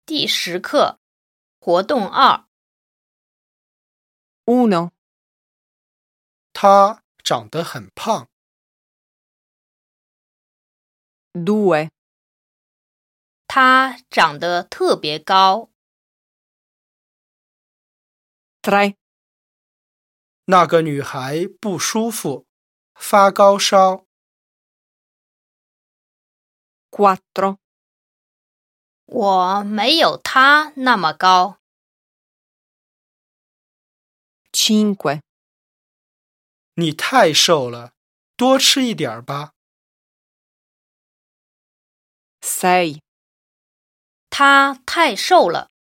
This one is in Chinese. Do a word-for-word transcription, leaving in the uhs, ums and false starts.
第十课，活动二。 uno, 他长得很胖。 due, 他长得特别高。 tre, 那个女孩不舒服，发高烧。 quattro, 我没有他那么高。 cinque, 你太瘦了，多吃一点吧。 sei, 他太瘦了，